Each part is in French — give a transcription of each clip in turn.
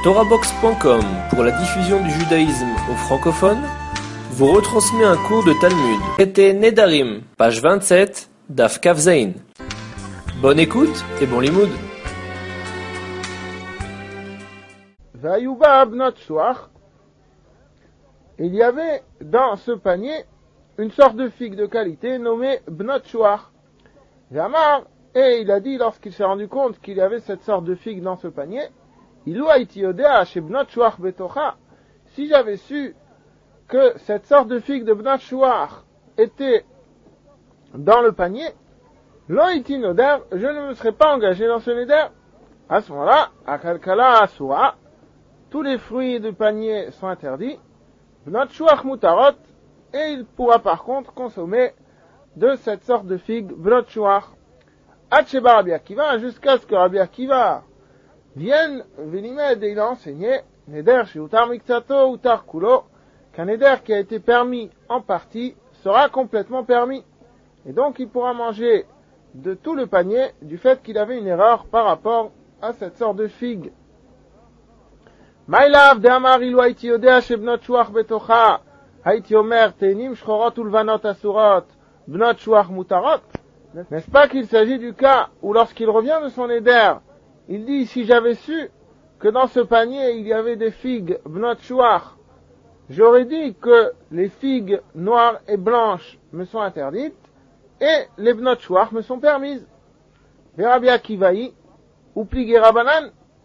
TorahBox.com pour la diffusion du judaïsme aux francophones vous retransmet un cours de Talmud. Traité Nedarim, page 27, Daf Kaf Zayin. Bonne écoute et bon limoud. Vayuba Bnot Shuach. Il y avait dans ce panier une sorte de figue de qualité nommée Bnot Shuach. Jamar, et il a dit lorsqu'il s'est rendu compte qu'il y avait cette sorte de figue dans ce panier, Ilou haïti yodea chez Bnot Shuach betocha, si j'avais su que cette sorte de figue de Bnot Shuach était dans le panier, lo haïti noder, je ne me serais pas engagé dans ce neder. À ce moment-là, akalkala asura, tous les fruits du panier sont interdits, Bnot Shuach mutarot, et il pourra par contre consommer de cette sorte de figue Bnot Shuach. Atcheba Rabbi Akiva, jusqu'à ce que Rabbi Akiva vienne venimed et il a enseigné neder chez utar miktato utar kulo, qu'un neder qui a été permis en partie sera complètement permis. Et donc il pourra manger de tout le panier du fait qu'il avait une erreur par rapport à cette sorte de figue. Maïlav de amar ilu haïti yodea chez Bnot Shuach betocha, haïti omer tenim shchorot ulvanot asurot, Bnot Shuach mutarot. N'est-ce pas qu'il s'agit du cas où lorsqu'il revient de son éder, il dit, si j'avais su que dans ce panier il y avait des figues Bnot Shuach, j'aurais dit que les figues noires et blanches me sont interdites et les Bnot Shuach me sont permises. Rabbi Akivaï ou Pligé Rabanan.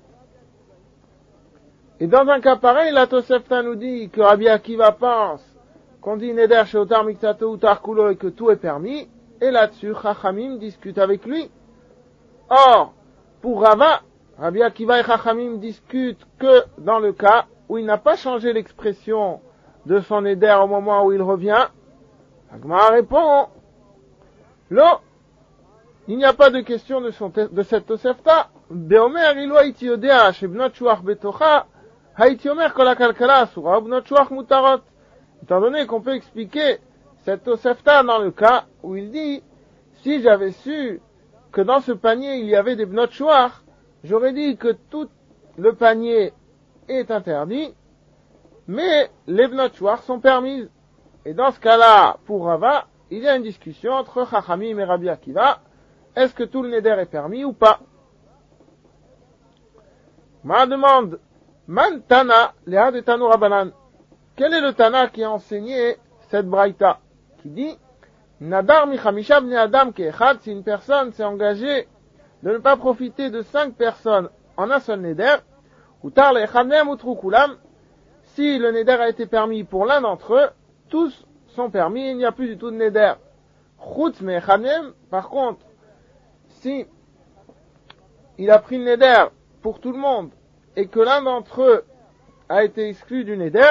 Et dans un cas pareil, la Tosefta nous dit que Rabbi Akiva pense qu'on dit Neder chez Otar Miktato ou Tarkulo et que tout est permis, et là-dessus, Chachamim discute avec lui. Or, pour Rava, Rabbi Akiva et Chachamim discutent que dans le cas où il n'a pas changé l'expression de son éder au moment où il revient. Agmara répond, non, il n'y a pas de question de cette Tosefta. Beomer ilo haïti yodea chez Bnot Shuach betocha, haïti omer kol hakalkala asura, Bnot Shuach mutarot. Étant donné qu'on peut expliquer cette Tosefta dans le cas où il dit, si j'avais su que dans ce panier il y avait des Bnot Shuach, j'aurais dit que tout le panier est interdit, mais les Bnot Shuach sont permises. Et dans ce cas-là, pour Rava, il y a une discussion entre Chachamim et Rabbi Akiva. Est-ce que tout le neder est permis ou pas? Ma demande, Man Tana, Léa de Tanu Rabanan. Quel est le Tana qui a enseigné cette braïta? Qui dit, Nadar michamisha bnei adam keechad, si une personne s'est engagée de ne pas profiter de 5 personnes en un seul neder, ou tar leechad mehem utru kulam, si le neder a été permis pour l'un d'entre eux, tous sont permis, il n'y a plus du tout de neder. Chutz meechad mehem, par contre, si il a pris le neder pour tout le monde, et que l'un d'entre eux a été exclu du neder,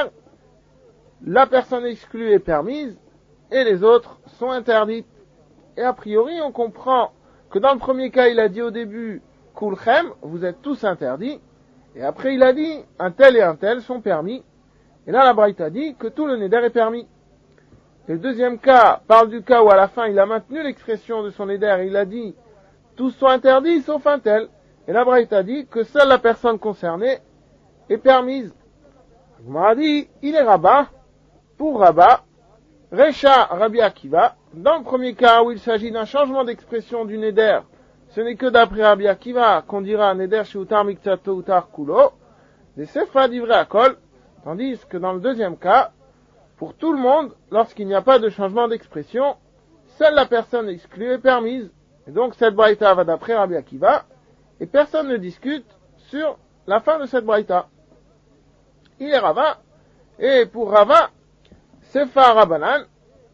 la personne exclue est permise, et les autres sont interdites. Et a priori, on comprend que dans le premier cas, il a dit au début, Kulchem, vous êtes tous interdits, et après il a dit, un tel et un tel sont permis, et là la Braïta dit que tout le neder est permis. Et le deuxième cas parle du cas où à la fin il a maintenu l'expression de son neder, il a dit, tous sont interdits sauf un tel, et la Braïta dit que seule la personne concernée est permise. On m'a dit, il est rabat, pour rabat, Recha Rabbi Akiva, dans le premier cas où il s'agit d'un changement d'expression du neder, ce n'est que d'après Rabbi Akiva qu'on dira neder chez utar miktato utar kulo, des sefra divrei akol, tandis que dans le deuxième cas, pour tout le monde, lorsqu'il n'y a pas de changement d'expression, seule la personne exclue est permise. Et donc cette braïta va d'après Rabbi Akiva, et personne ne discute sur la fin de cette braïta. Il est Rava, et pour Rava, Sefa Rabanan,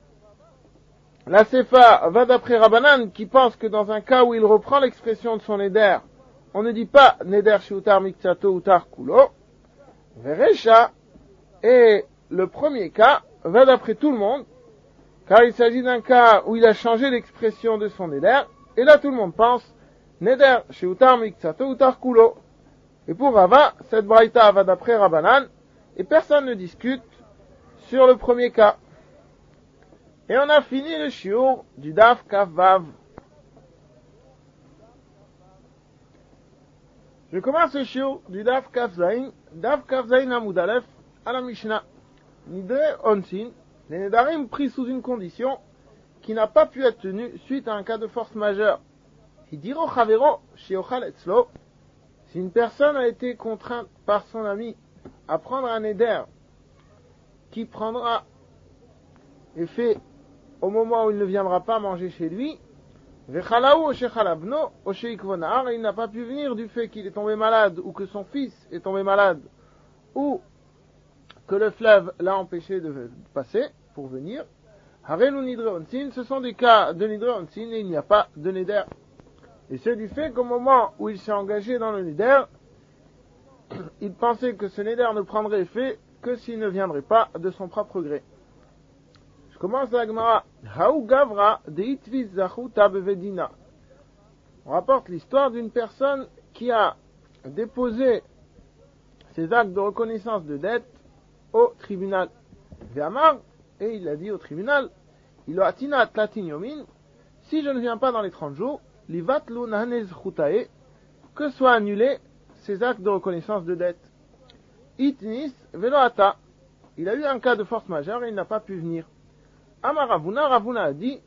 la Sefa va d'après Rabanan qui pense que dans un cas où il reprend l'expression de son neder, on ne dit pas neder chez utar miktato utar kulo, Veresha, et le premier cas va d'après tout le monde, car il s'agit d'un cas où il a changé l'expression de son neder, et là tout le monde pense neder chez utar miktato utar kulo. Et pour Rava, cette braïta va d'après Rabanan, et personne ne discute sur le premier cas. Et on a fini le shiur du Daf Kaf Vav. Je commence le shiur du Daf Kaf Zayin Amud Aleph à la Mishnah. Nidre Onsin, les Nedarim pris sous une condition qui n'a pas pu être tenue suite à un cas de force majeure. Hidiro Chavero Shiochal Etzlo, si une personne a été contrainte par son ami à prendre un Neder qui prendra effet au moment où il ne viendra pas manger chez lui, et il n'a pas pu venir du fait qu'il est tombé malade, ou que son fils est tombé malade, ou que le fleuve l'a empêché de passer pour venir. Ce sont des cas de Nidre Onsin et il n'y a pas de Neder. Et c'est du fait qu'au moment où il s'est engagé dans le Neder, il pensait que ce Neder ne prendrait effet que s'il ne viendrait pas de son propre gré. Je commence la Gemara. Haou Gavra de Itvis Zachuta Bevedina. On rapporte l'histoire d'une personne qui a déposé ses actes de reconnaissance de dette au tribunal. Ve'amar, et il a dit au tribunal, Ilo atina tlatin yomin, si je ne viens pas dans les 30 jours, livatlu nahanez chutae, que soient annulés ses actes de reconnaissance de dette. Itnis velo ata, il a eu un cas de force majeure et il n'a pas pu venir. Amar Ravuna, Ravuna a dit,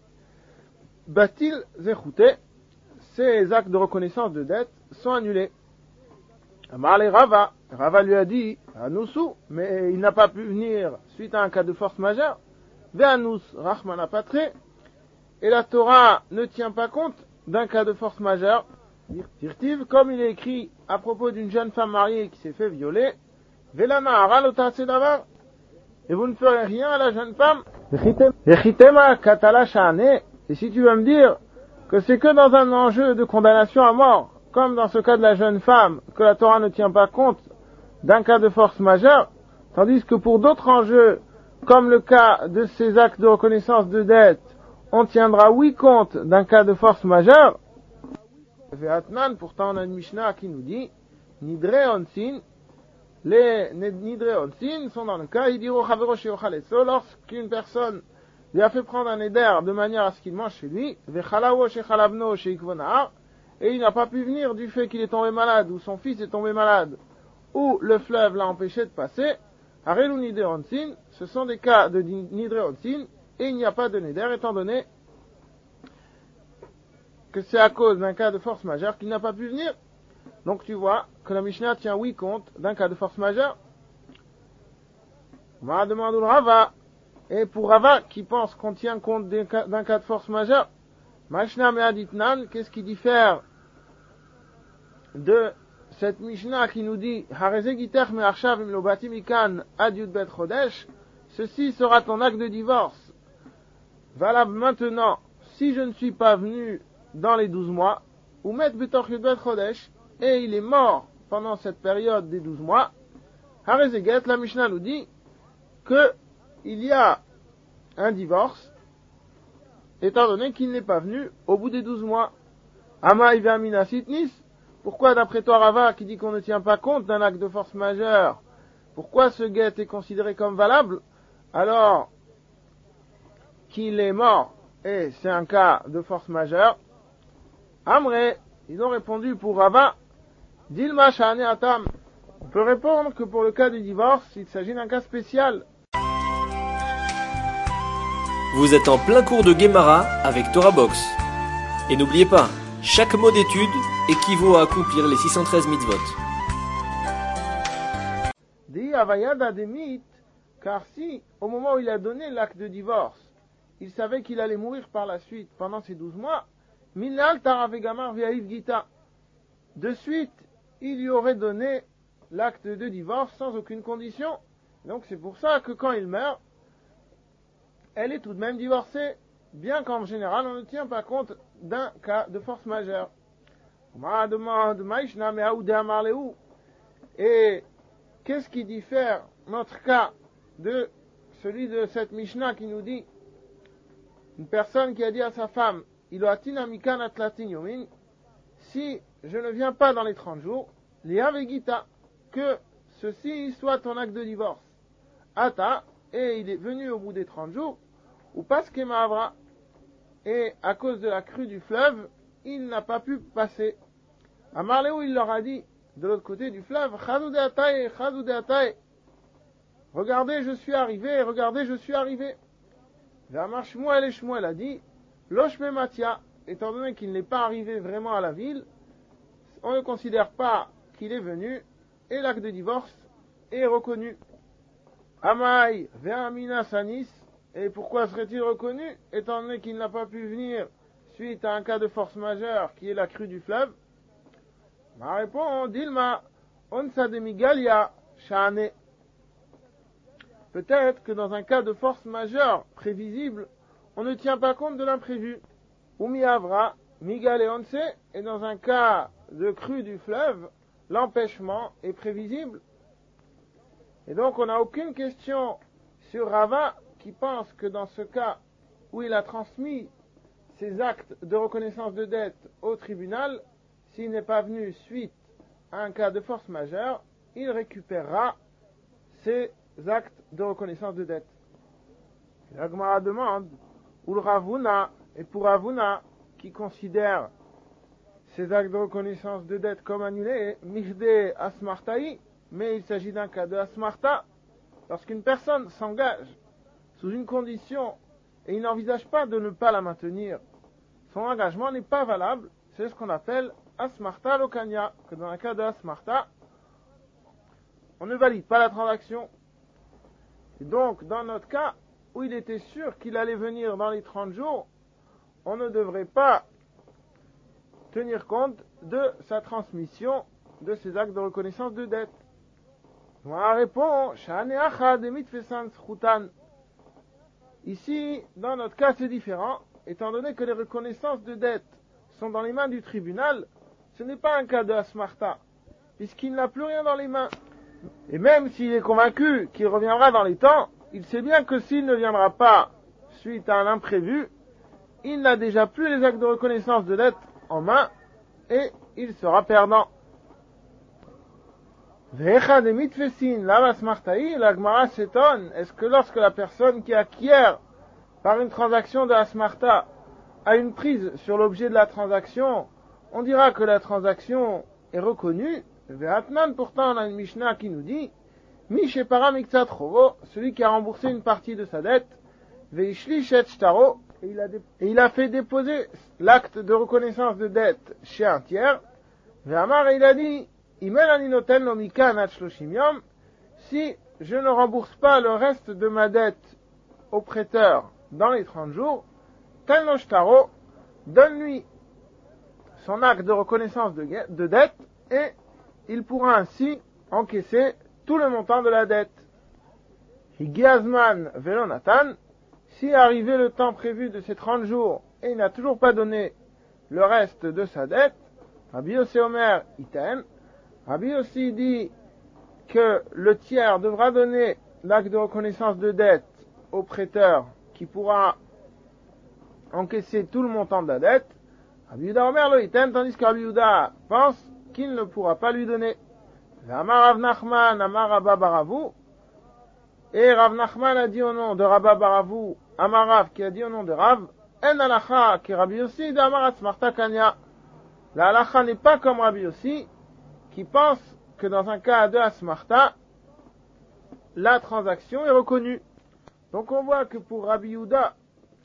batil zechute, ces actes de reconnaissance de dette sont annulés. Amar le Rava, Rava lui a dit, Anousu, mais il n'a pas pu venir suite à un cas de force majeure. Ve'anus, Rachmana patre, et la Torah ne tient pas compte d'un cas de force majeure. Tirtiv, comme il est écrit à propos d'une jeune femme mariée qui s'est fait violer, Velana aral davar, et vous ne ferez rien à la jeune femme. Vechitema katala shane, et si tu vas me dire que c'est que dans un enjeu de condamnation à mort, comme dans ce cas de la jeune femme, que la Torah ne tient pas compte d'un cas de force majeure, tandis que pour d'autres enjeux, comme le cas de ces actes de reconnaissance de dette, on tiendra oui compte d'un cas de force majeure. Ve'atnan, pourtant on a une Mishnah qui nous dit, Nidre Onsin, les Nidre Onsin sont dans le cas, Idiro Chavero Sheochal Etzo, lorsqu'une personne lui a fait prendre un éder de manière à ce qu'il mange chez lui, Vechalao Shechalabno Sheikvonahar, et il n'a pas pu venir du fait qu'il est tombé malade, ou son fils est tombé malade, ou le fleuve l'a empêché de passer, Harelu Nidre Onsin, ce sont des cas de Nidre Onsin, et il n'y a pas de Neder, étant donné que c'est à cause d'un cas de force majeure qu'il n'a pas pu venir. Donc tu vois que la Mishnah tient oui compte d'un cas de force majeure. On m'a demandé le Rava, et pour Rava qui pense qu'on tient compte d'un cas de force majeure, Mishnah Me'aditnan, qu'est-ce qui diffère de cette Mishnah qui nous dit Harezegiter me'arshav im lo batim ikan ad yud bet chodesh, ceci sera ton acte de divorce, valable maintenant, si je ne suis pas venu dans les 12 mois, ou met betoch yud bet chodesh, et il est mort pendant cette période des 12 mois, Harezeget, la Mishnah nous dit que il y a un divorce, étant donné qu'il n'est pas venu au bout des 12 mois. Ama Ivermina Sitnis, pourquoi d'après toi Rava qui dit qu'on ne tient pas compte d'un acte de force majeure, pourquoi ce guet est considéré comme valable alors qu'il est mort et c'est un cas de force majeure? Amre, ils ont répondu pour Rava, Dilma Shane Atam. On peut répondre que pour le cas du divorce, il s'agit d'un cas spécial. Vous êtes en plein cours de Gemara avec Torah Box. Et n'oubliez pas, chaque mot d'étude équivaut à accomplir les 613 mitzvot. Di Avayada Demit, car si, au moment où il a donné l'acte de divorce, il savait qu'il allait mourir par la suite pendant ces 12 mois, Minal Taravegamar Viaïv Gita. De suite, il lui aurait donné l'acte de divorce sans aucune condition. Donc c'est pour ça que quand il meurt, elle est tout de même divorcée, bien qu'en général on ne tient pas compte d'un cas de force majeure. Et qu'est-ce qui diffère notre cas de celui de cette Mishnah qui nous dit une personne qui a dit à sa femme, si je ne viens pas dans les 30 jours, que ceci soit ton acte de divorce. Ata, et il est venu au bout des 30 jours, ou parce que Ma'avra, et à cause de la crue du fleuve, il n'a pas pu passer. À Marléou, il leur a dit, de l'autre côté du fleuve, Chazou de Atae, Chazou de Atae. Regardez, je suis arrivé, regardez, je suis arrivé. V'amar Shmuel, et Shmuel a dit, Loshme Matia, étant donné qu'il n'est pas arrivé vraiment à la ville, on ne considère pas qu'il est venu, et l'acte de divorce est reconnu. Amaï, Ve'amina Sanis, et pourquoi serait-il reconnu, étant donné qu'il n'a pas pu venir suite à un cas de force majeure qui est la crue du fleuve? Ma réponse, Dilma, Onsa de Migalia, Shane. Peut-être que dans un cas de force majeure prévisible, on ne tient pas compte de l'imprévu. Ou Miavra, Migale Onse, et dans un cas de crue du fleuve, l'empêchement est prévisible. Et donc on n'a aucune question sur Rava qui pense que dans ce cas où il a transmis ses actes de reconnaissance de dette au tribunal, s'il n'est pas venu suite à un cas de force majeure, il récupérera ses actes de reconnaissance de dette. La Gemara demande, ou le Ravuna, et pour Ravuna, qui considère ces actes de reconnaissance de dette comme annulés, Mishde Asmartaï, mais il s'agit d'un cas de Asmarta, lorsqu'une personne s'engage sous une condition et il n'envisage pas de ne pas la maintenir, son engagement n'est pas valable, c'est ce qu'on appelle Asmarta Lokanya, que dans un cas de Asmarta, on ne valide pas la transaction. Et donc, dans notre cas, où il était sûr qu'il allait venir dans les 30 jours, on ne devrait pas tenir compte de sa transmission de ses actes de reconnaissance de dette. On répond, ici, dans notre cas, c'est différent, étant donné que les reconnaissances de dette sont dans les mains du tribunal, ce n'est pas un cas de Asmarta, puisqu'il n'a plus rien dans les mains. Et même s'il est convaincu qu'il reviendra dans les temps, il sait bien que s'il ne viendra pas suite à un imprévu, il n'a déjà plus les actes de reconnaissance de dette en main et il sera perdant. La Gemara s'étonne, est-ce que lorsque la personne qui acquiert par une transaction de Asmarta a une prise sur l'objet de la transaction, on dira que la transaction est reconnue? Pourtant on a une Mishnah qui nous dit celui qui a remboursé une partie de sa dette, et il a fait déposer l'acte de reconnaissance de dette chez un tiers, et il a dit, si je ne rembourse pas le reste de ma dette au prêteur dans les 30 jours, donne-lui son acte de reconnaissance de dette et il pourra ainsi encaisser tout le montant de la dette. Higiazman velonatan, si arrivé le temps prévu de ces 30 jours et il n'a toujours pas donné le reste de sa dette, Rabbi Yossi Omer iten, Rabbi Yossi dit que le tiers devra donner l'acte de reconnaissance de dette au prêteur qui pourra encaisser tout le montant de la dette. Rabbi Yehuda Omer lo iten, tandis que Rabbi Yehuda pense qu'il ne pourra pas lui donner. Amar Rav Nachman, Amar Rabba Baravu, et Rav Nachman a dit au nom de Rabba Baravu, Amar Rav qui a dit au nom de Rav, En alacha qui Rabbi Yossi de Amar Asmarta Kanya. La halacha n'est pas comme Rabbi Yossi, qui pense que dans un cas de Asmarta, la transaction est reconnue. Donc on voit que pour Rabbi Yehuda,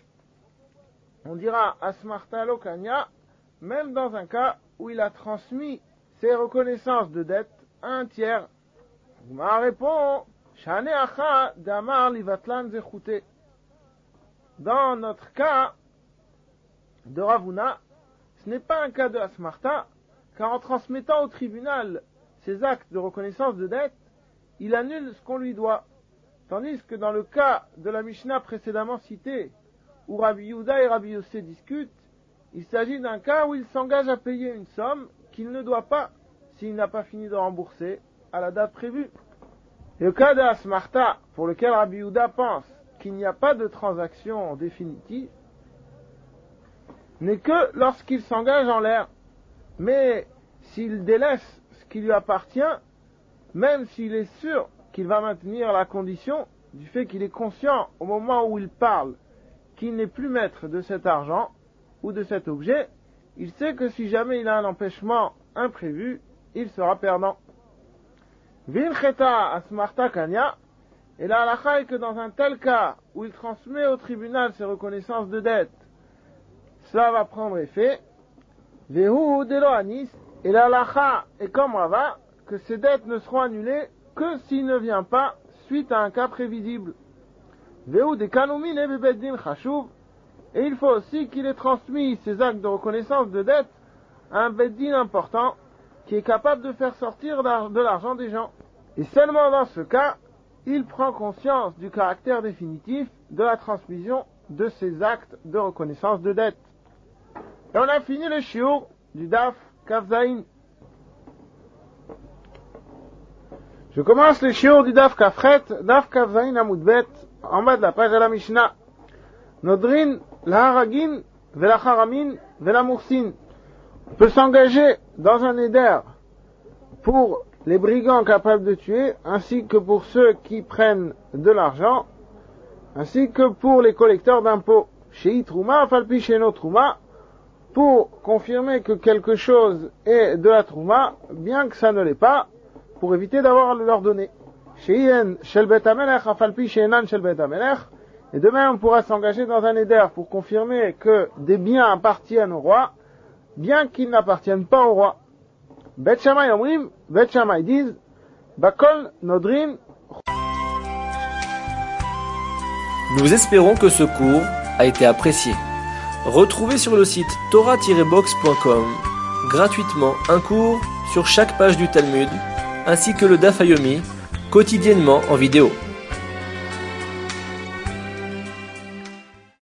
on dira Asmarta lo Kanya, même dans un cas où il a transmis ses reconnaissances de dette à un tiers. Ma répond, Shane acha damar livatlan zechute. Dans notre cas de Ravuna, ce n'est pas un cas de Asmarta, car en transmettant au tribunal ses actes de reconnaissance de dette, il annule ce qu'on lui doit. Tandis que dans le cas de la Mishnah précédemment citée, où Rabbi Yehuda et Rabbi Yossi discutent, il s'agit d'un cas où il s'engage à payer une somme qu'il ne doit pas s'il n'a pas fini de rembourser à la date prévue. Le cas de Asmarta, pour lequel Rabbi Yehuda pense qu'il n'y a pas de transaction définitive, n'est que lorsqu'il s'engage en l'air. Mais s'il délaisse ce qui lui appartient, même s'il est sûr qu'il va maintenir la condition du fait qu'il est conscient au moment où il parle qu'il n'est plus maître de cet argent ou de cet objet, il sait que si jamais il a un empêchement imprévu, il sera perdant. Vilcheta asmarta kanya, et la halakha est que dans un tel cas où il transmet au tribunal ses reconnaissances de dette, cela va prendre effet. Vehu delo anis, et la halakha est comme Rava, que ces dettes ne seront annulées que s'il ne vient pas suite à un cas prévisible. Vehu de kanumine bebeddin chashuv, et il faut aussi qu'il ait transmis ces actes de reconnaissance de dette à un beddin important qui est capable de faire sortir de l'argent des gens. Et seulement dans ce cas, il prend conscience du caractère définitif de la transmission de ces actes de reconnaissance de dette. Et on a fini le shiur du Daf Kafzaïn. Je commence le shiur du Daf Kafret, Daf Kafzaïn Amoudbet, en bas de la page à la Mishnah. Nodrin, la Haragin, vela Haramin, vela Moursin. On peut s'engager dans un éder pour les brigands capables de tuer, ainsi que pour ceux qui prennent de l'argent, ainsi que pour les collecteurs d'impôts. Chez Itrouma, Falpi chez nos Trouma, pour confirmer que quelque chose est de la Trouma, bien que ça ne l'est pas, pour éviter d'avoir à leur donner. Chez Yen, Shel Bet Amelech, Falpi chez Enan Shel Bet Amelech, et de même on pourra s'engager dans un éder pour confirmer que des biens appartiennent au roi, bien qu'ils n'appartiennent pas au roi. Bet Shammai Omrim, Bet Shammai disent, Bakol Nodrin. Nous espérons que ce cours a été apprécié. Retrouvez sur le site torah-box.com gratuitement un cours sur chaque page du Talmud, ainsi que le Daf Yomi, quotidiennement en vidéo.